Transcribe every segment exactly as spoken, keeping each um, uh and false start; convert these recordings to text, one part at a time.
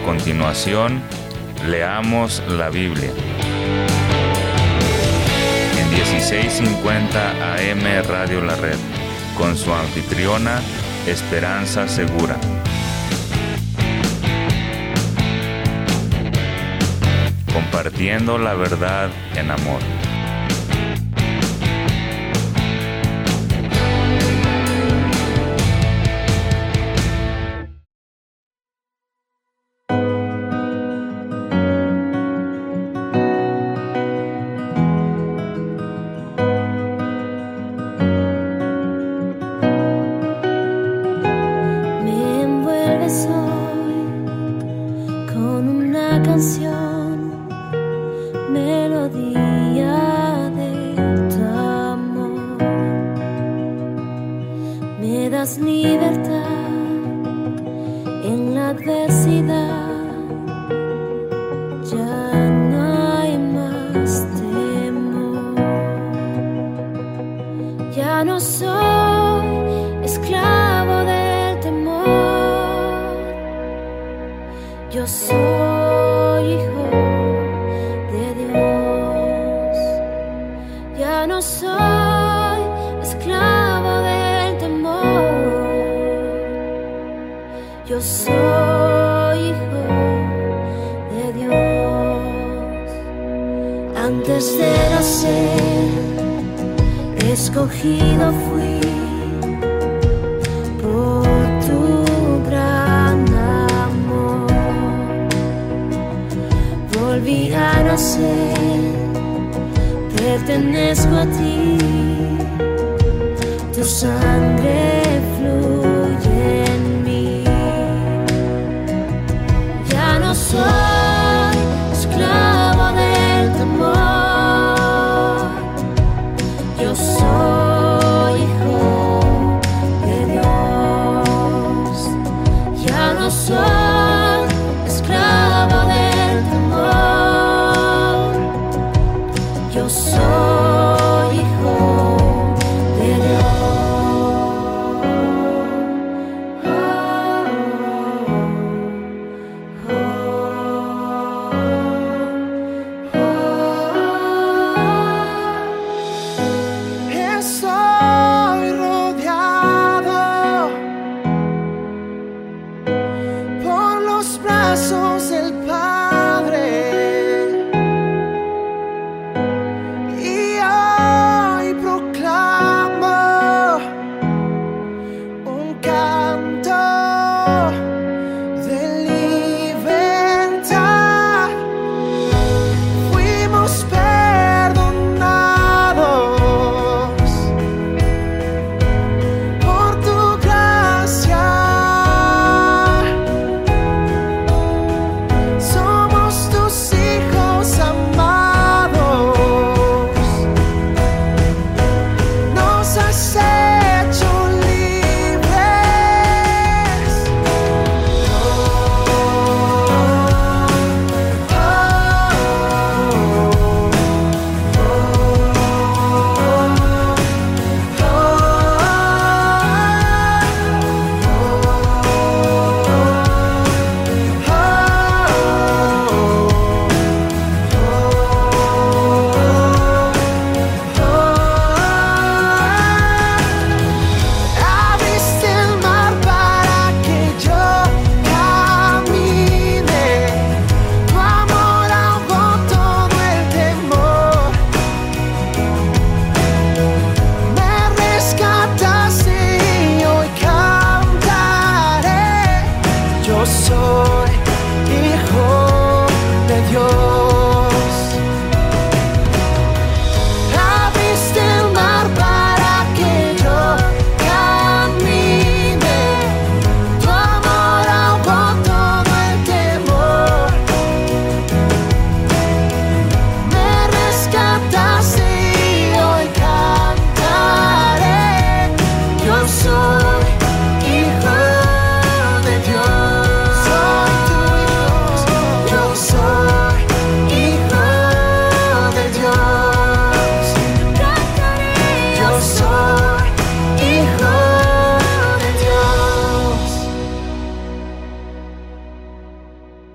continuación, leamos la Biblia. En dieciséis cincuenta A M Radio La Red, con su anfitriona, Esperanza Segura. Compartiendo la verdad en amor. Escogido fui por tu gran amor, volví a nacer, pertenezco a ti, tu sangre fluye en mí, ya no soy esclavo del temor, yo soy hijo de Dios, ya no soy esclavo del temor, yo soy hijo de Dios. Oh, oh, oh, oh. Estoy rodeado por los brazos del Padre y hoy proclamo un canto de libertad. Fuimos perdonados por tu gracia, somos tus hijos amados, nos has hecho libres. Oh, oh, abriste el mar para que yo camine, tu amor ahogó todo el temor, me rescataste y hoy cantaré, yo soy hijo de Dios. Abriste el mar para que yo camine, tu amor ahogó todo el temor, me rescataste y hoy cantaré, yo soy hijo de Dios, soy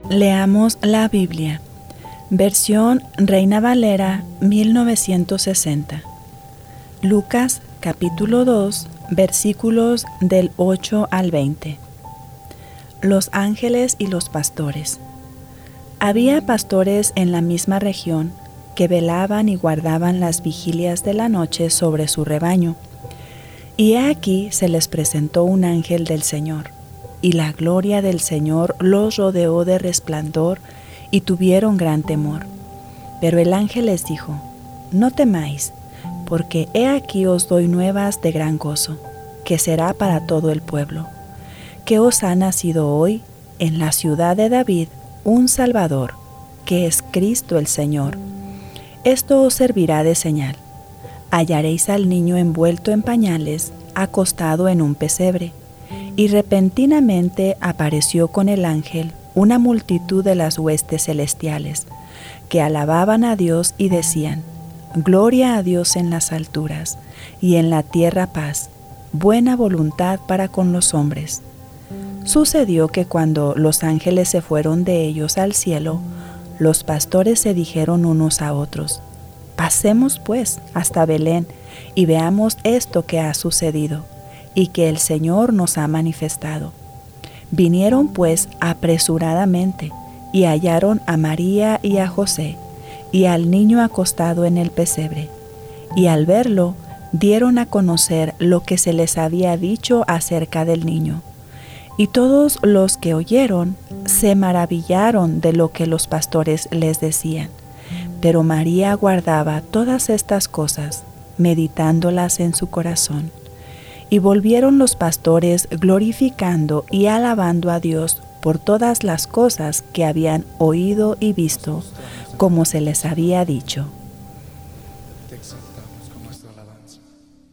Leamos la Biblia. Versión Reina Valera mil novecientos sesenta. Lucas capítulo dos, versículos del ocho al veinte. Los ángeles y los pastores. Había pastores en la misma región que velaban y guardaban las vigilias de la noche sobre su rebaño. Y he aquí se les presentó un ángel del Señor, y la gloria del Señor los rodeó de resplandor, y tuvieron gran temor. Pero el ángel les dijo: No temáis, porque he aquí os doy nuevas de gran gozo, que será para todo el pueblo, que os ha nacido hoy en la ciudad de David un Salvador, que es Cristo el Señor. Esto os servirá de señal: hallaréis al niño envuelto en pañales, acostado en un pesebre. Y repentinamente apareció con el ángel una multitud de las huestes celestiales, que alababan a Dios y decían: Gloria a Dios en las alturas, y en la tierra paz, buena voluntad para con los hombres. Sucedió que cuando los ángeles se fueron de ellos al cielo, los pastores se dijeron unos a otros: Pasemos pues hasta Belén y veamos esto que ha sucedido y que el Señor nos ha manifestado. Vinieron pues apresuradamente y hallaron a María y a José y al niño acostado en el pesebre, y al verlo dieron a conocer lo que se les había dicho acerca del niño. Y todos los que oyeron se maravillaron de lo que los pastores les decían. Pero María guardaba todas estas cosas, meditándolas en su corazón. Y volvieron los pastores glorificando y alabando a Dios por todas las cosas que habían oído y visto, como se les había dicho. Te exaltamos con nuestra alabanza.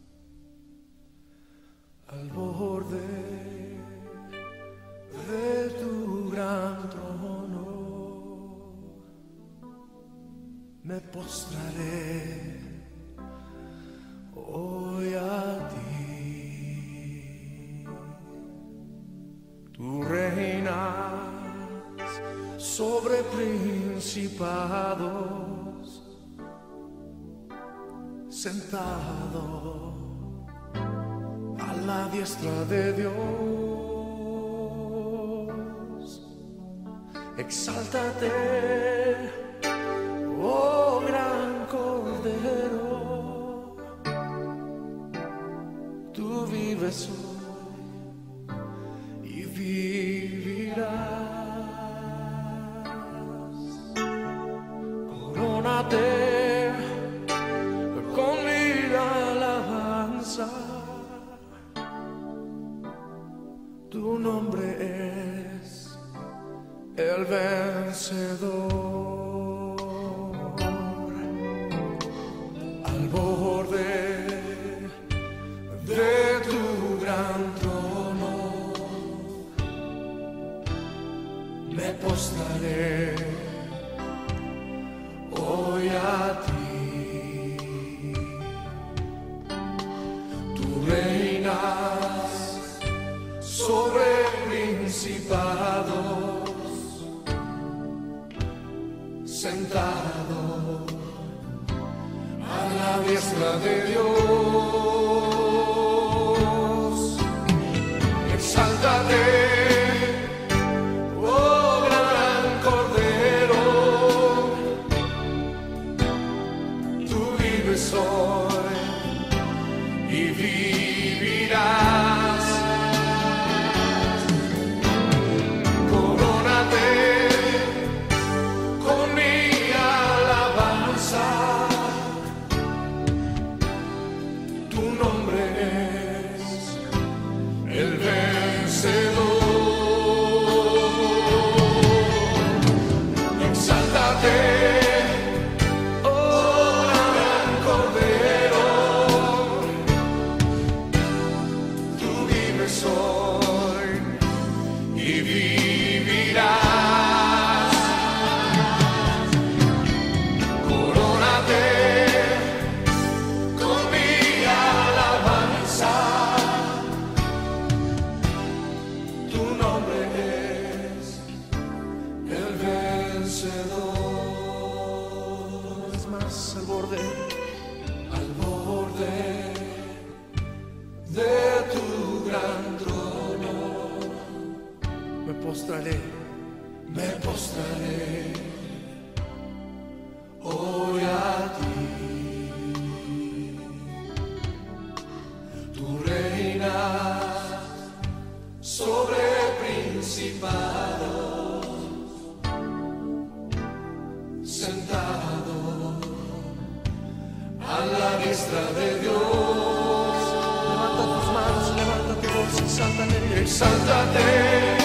Al borde de tu gran trono me postraré hoy a ti. Tú reinas sobre principados, sentado a la diestra de Dios. Exáltate, oh gran Cordero, tú vives hoy y vivirás. Corónate con mi alabanza, tu nombre es el vencedor. Al borde de tu gran trono me postraré hoy a ti. Tú reinas sobre principados, sentado a la diestra de Dios. Exáltate, oh gran Cordero, tú vives hoy y vivirás. Corónate con mi alabanza, tu nombre es el vencedor. Exáltate, oh gran Cordero, tú vives hoy y vivirás. Corónate con mi alabanza, tu nombre es el postraré, me postraré hoy a ti. Tú reinas sobre principados, sentado a la diestra de Dios. Levanta tus manos, levanta tu voz, exáltate, exáltate.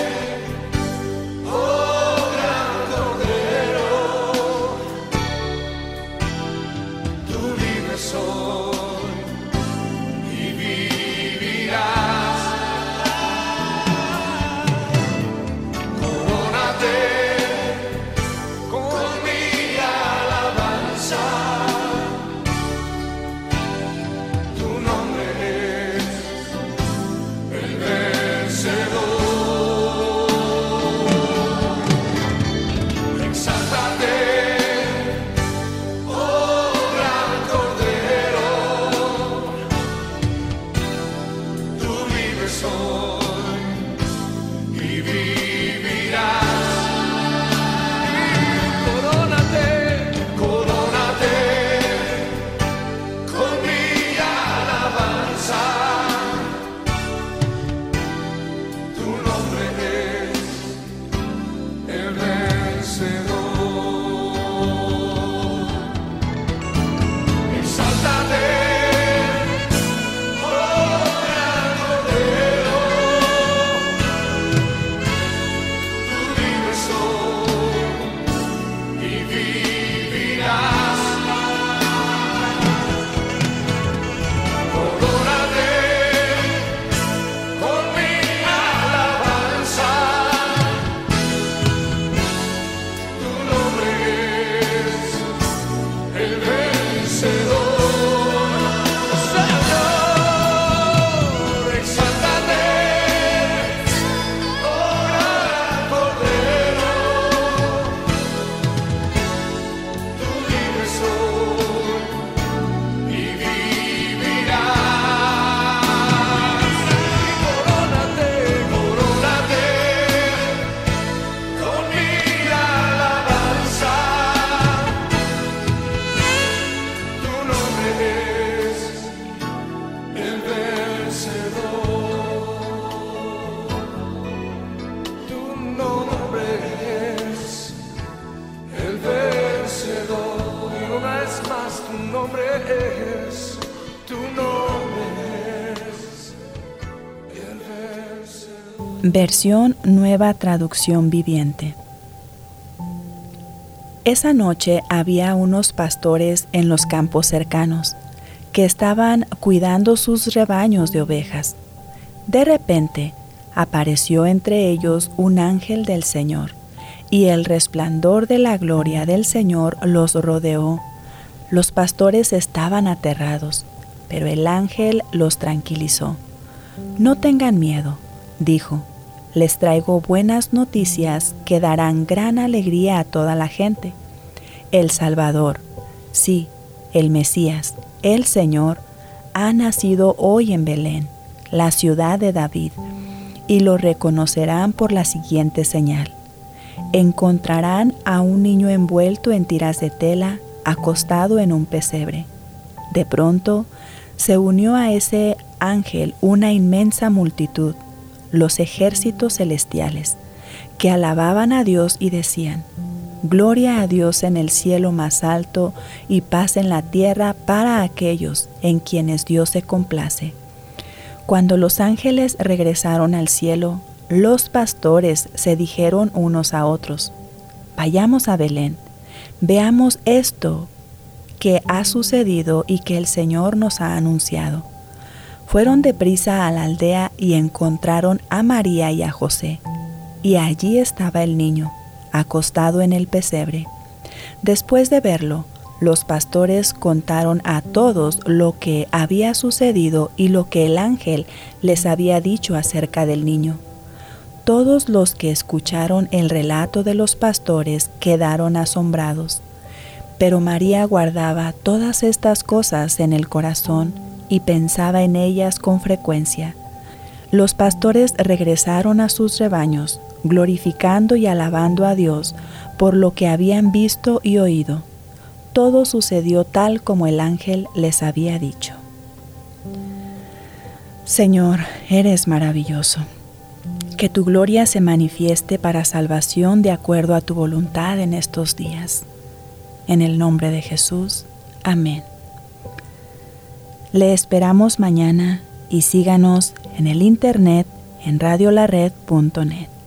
Versión Nueva Traducción Viviente. Esa noche había unos pastores en los campos cercanos que estaban cuidando sus rebaños de ovejas. De repente apareció entre ellos un ángel del Señor, y el resplandor de la gloria del Señor los rodeó. Los pastores estaban aterrados, pero el ángel los tranquilizó. «No tengan miedo», dijo. «Les traigo buenas noticias que darán gran alegría a toda la gente. El Salvador, sí, el Mesías, el Señor, ha nacido hoy en Belén, la ciudad de David, y lo reconocerán por la siguiente señal. Encontrarán a un niño envuelto en tiras de tela, acostado en un pesebre». De pronto se unió a ese ángel una inmensa multitud, los ejércitos celestiales, que alababan a Dios y decían: «Gloria a Dios en el cielo más alto y paz en la tierra para aquellos en quienes Dios se complace». Cuando los ángeles regresaron al cielo, los pastores se dijeron unos a otros: «Vayamos a Belén, veamos esto que ha sucedido y que el Señor nos ha anunciado». Fueron deprisa a la aldea y encontraron a María y a José, y allí estaba el niño, acostado en el pesebre. Después de verlo, los pastores contaron a todos lo que había sucedido y lo que el ángel les había dicho acerca del niño. Todos los que escucharon el relato de los pastores quedaron asombrados, pero María guardaba todas estas cosas en el corazón y pensaba en ellas con frecuencia. Los pastores regresaron a sus rebaños, glorificando y alabando a Dios por lo que habían visto y oído. Todo sucedió tal como el ángel les había dicho. Señor, eres maravilloso. Que tu gloria se manifieste para salvación de acuerdo a tu voluntad en estos días. En el nombre de Jesús. Amén. Le esperamos mañana y síganos en el internet en radio la red punto net.